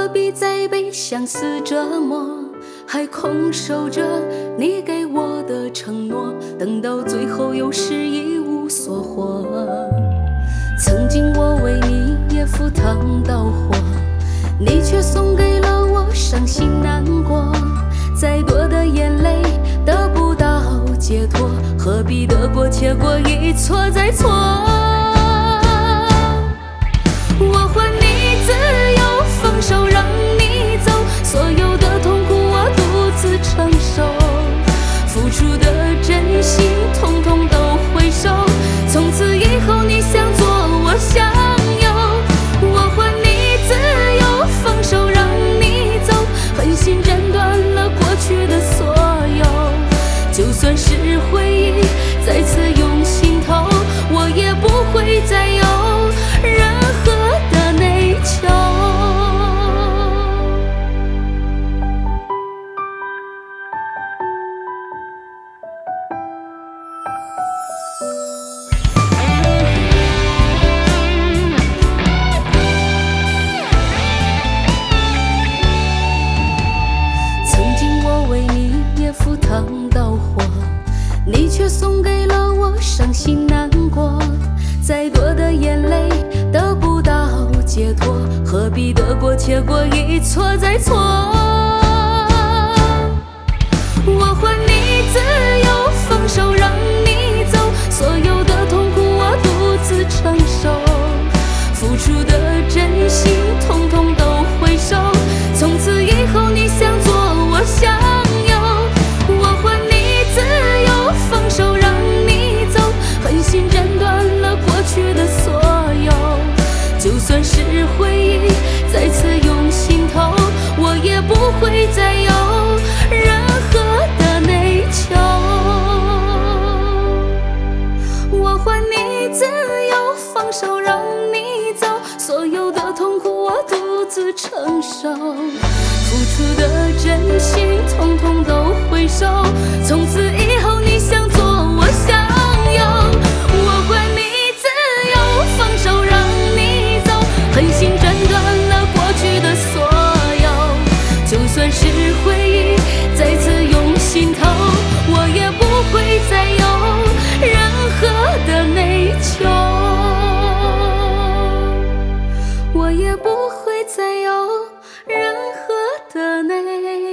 必再被相思折磨？还空守着你给我的承诺，等到最后又是一无所获。曾经我为你也赴汤蹈火，你却送给了我伤心难过。再多的眼泪得不到解脱，何必得过且过，一错再错。我还你自由，放手让你走，所有的痛苦我独自承受，付出的真心统统都回收，从此以后你想做我想有。我还你自由，放手让你走，狠心斩断了过去的所有，就算是回忆再次涌心头，我也不会再有任何的内疚。曾经我为你也赴汤蹈火，你却送给了我伤心难过。再多的眼泪得不到解脱，何必得过且过，一错再错。我还你自由，放手让你走，所有的痛苦我独自承受，付出的真心统统都回收，从此以后你想做我想有。我还你自由，放手让你走，狠心斩断了过去的所有，就算是回忆再次涌心头，我也不会再有任何的内疚。我还你自由，放手让你走，所有的痛苦我独自承受，付出的真心统统都回收，从此以后你想做我想有。我还你自由，放手让你走，狠心斩断了过去的所有，就算是回忆再次涌心头，我也不会再有任何的内疚，我也不会再有任何的内疚。